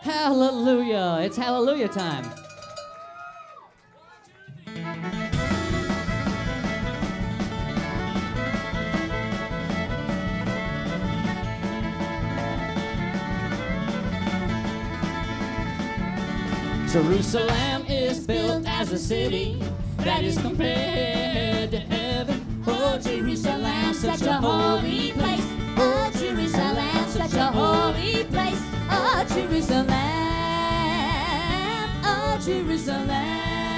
Hallelujah. It's hallelujah time. Jerusalem is built as a city that is compared to heaven. Oh, Jerusalem, such a holy place. Oh, Jerusalem, such a holy place. Oh, Jerusalem, oh, Jerusalem.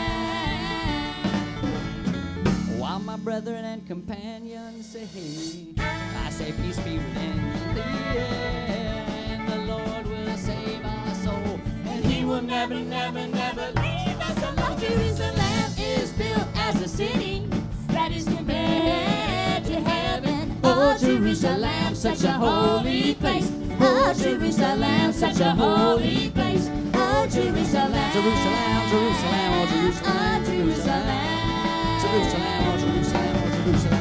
While my brethren and companions say, I say peace be within thee, and the Lord will save our soul, and He will never, never, never leave us alone. Jerusalem is built as a city that is compared to heaven. Oh, Jerusalem, such a holy place. Oh, Jerusalem, such a holy place. Oh, Jerusalem, Jerusalem, Jerusalem, oh Jerusalem, oh, Jerusalem, Jerusalem, oh Jerusalem, oh Jerusalem.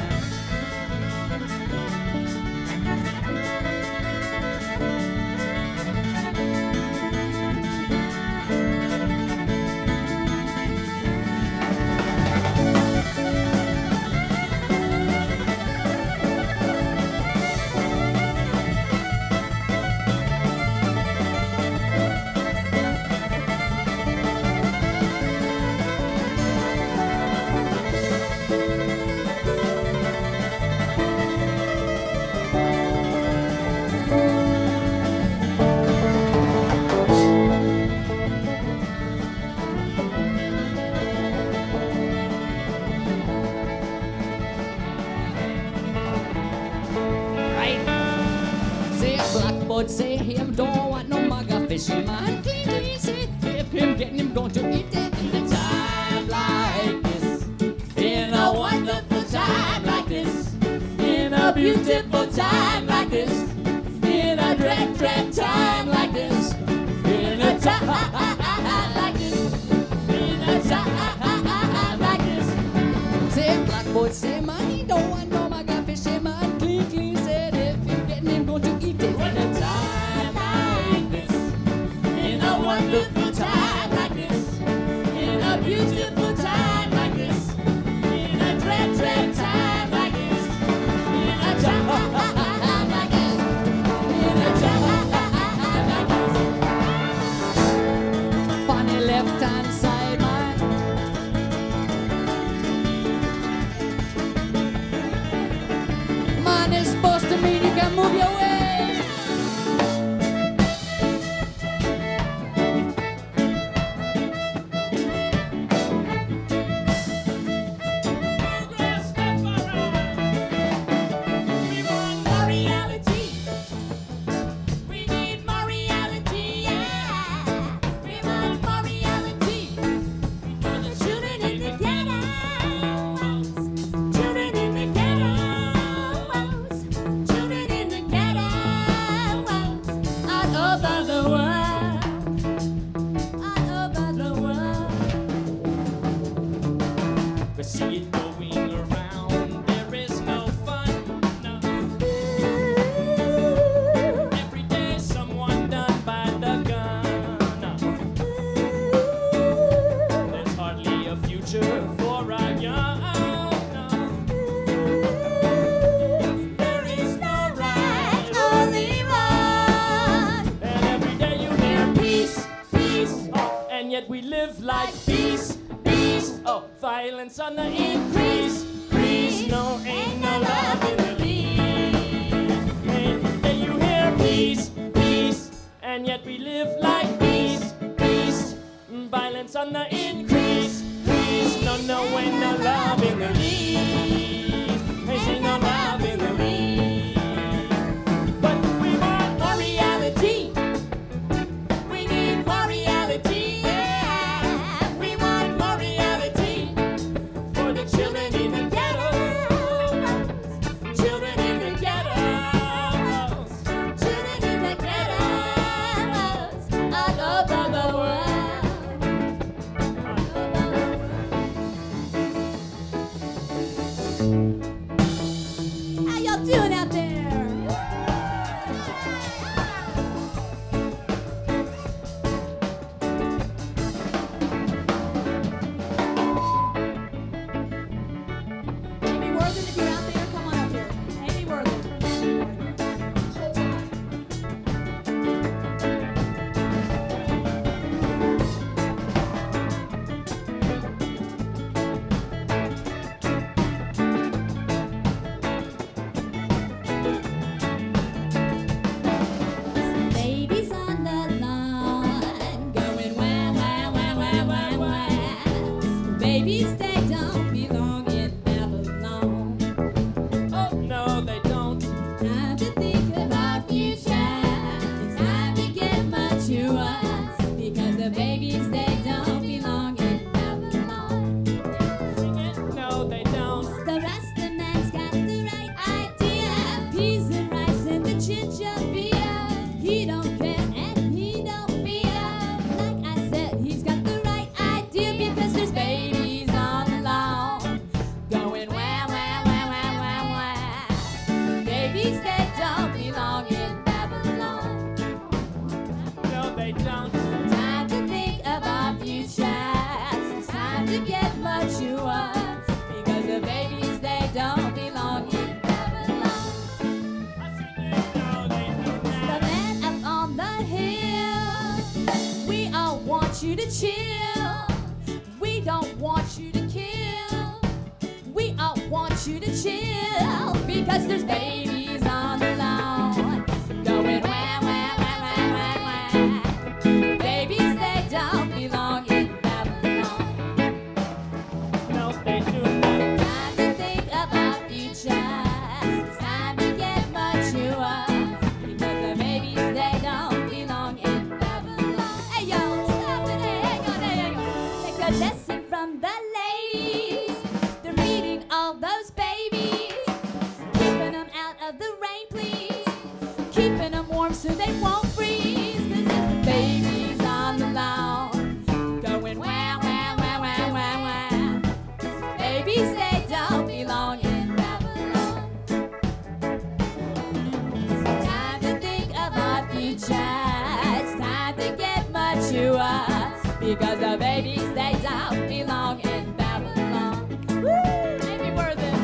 Blackboard say him don't want no mugger fishy man. Clean, clean, say if him getting him going to eat it in a time like this. In a wonderful time like this. In a beautiful time like this. In a dread, dread time like this. In a time like this. In a time like this. Say Blackboard say man he don't want no mugger fishy man. Clean, clean, said if him getting him going to eat it. Wonderful time like this, in a beautiful time like this, in a dread, dread time like this, in a time like this, in a time like this. On the left hand side, man is supposed to mean you can move your way. Violence on the increase, increase. No, ain't no love in the lead. And you hear peace, peace, and yet we live like peace, peace. Violence on the increase, increase. No, no, ain't no love in the lead. Ain't no love in the lead. But we want more reality. We need more reality. Children in the ghettos, children in the ghettos, children in the ghettos, all over the world, all over the world. How y'all doing? babies, they don't belong in Babylon. Oh, no, they don't. Time to think about future. It's time to get mature. Because the babies, they don't belong in Babylon. Sing it. No, they don't. The Rasta man's got the right idea. Peas and rice and the ginger beer. He don't care and he don't fear. Like I said, he's got the right idea because there's babies on the lawn going wah, wah, wah, wah, wah, wah. Babies, they don't belong in Babylon. No, they don't. Time to think of our future. It's time to get mature. Because the babies, they don't belong in Babylon. I sing it. No, they do The not. man up on the hill, we all want you to chill. We don't want you to kill. We all want you to chill. Because there's babies on the lawn going wah, wah, wah, wah, wah, wah. Babies, they don't belong in Babylon. No, they do not. Time to think of our future. It's time to get mature. Because the babies, they don't belong in Babylon. Hey yo, stop it, hey yo, hey yo. Take a lesson from the ladies. They're feeding all those babies. Keeping them out of the rain, please. Keeping them warm so they won't freeze. Cause there's the babies on the lawn going wah, wah, wah, wah, wah, wah. Babies, they don't belong in Babylon. Time to think of our future. It's time to get mature. Because the babies, they don't belong in Babylon. Woo! Maybe worth it.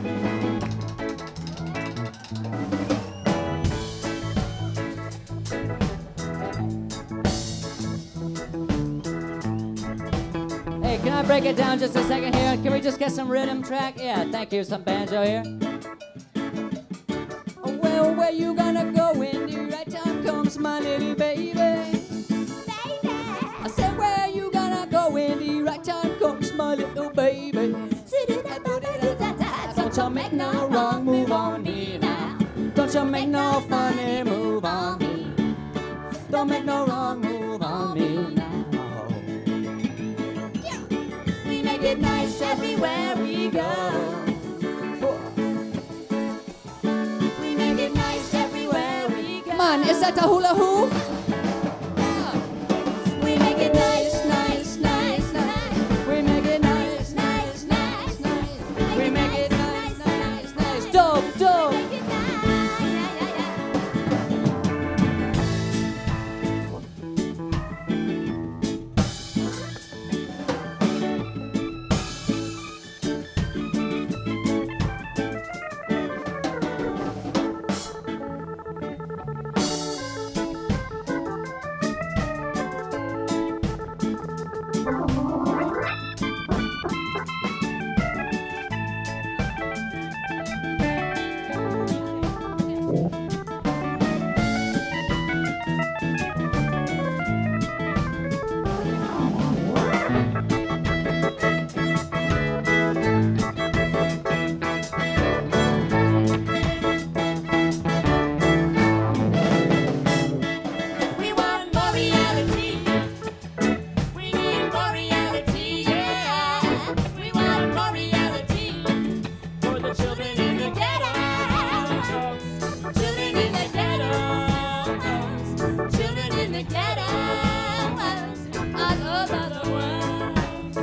Hey, can I break it down just a second here? Can we just get some rhythm track? Yeah, thank you. Some banjo here. Oh, well, where you gonna go when the right time comes, my little baby? I said, where you gonna go when the right time comes, my little baby? Don't you make no wrong move on me now. Don't you make no funny move on me. Don't make no wrong move on me now. We make it nice everywhere we go. We make it nice everywhere we go. Come on, is that the hula hoop? We make it nice, nice, nice, nice. We make it nice, Nice, nice, nice. we make it nice, nice, nice. Dope, dope. Make it nice. We want more reality. We need more reality, yeah. We want more reality For the children in the ghettos. Children in the ghettos. Children in the ghettos. All over the world.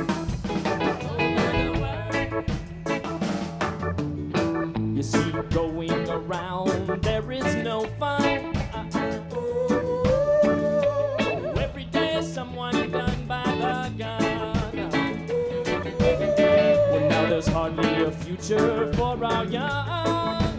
You see, going around, there is no fun. Every day, someone done by the gun. Well, now there's hardly a future for our young.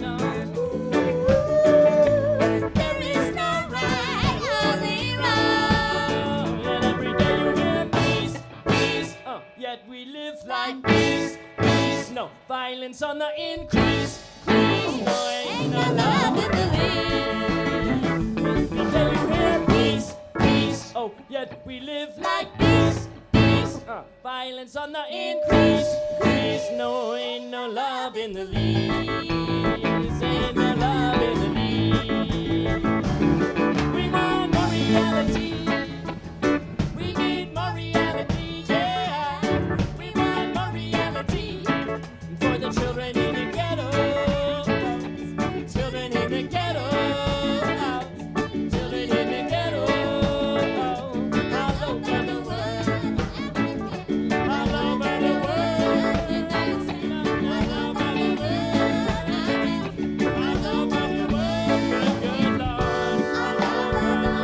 There is no right, only wrong. And every day you hear peace, peace. Yet we live like peace, peace. No violence on the increase. Please, No, ain't no love in the land. Every day you hear peace, peace. Oh, yet we live like peace, peace. Violence on the increase. No, ain't no love in the leaves. Ain't no love in the leaves. We want more reality. We need more reality, yeah. We want more reality for the children in the ghetto. Children in the ghetto. Children in the ghetto. All over the world. All over the world. All over the world. All over the world. Good Lord. All over the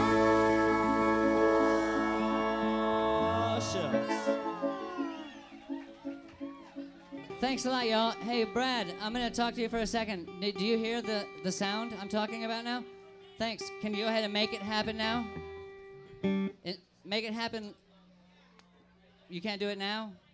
world. Oh, shucks. Thanks a lot, y'all. Hey, Brad, I'm going to talk to you for a second. Do you hear the sound I'm talking about now? Thanks. Can you go ahead and make it happen now? Make it happen. You can't do it now?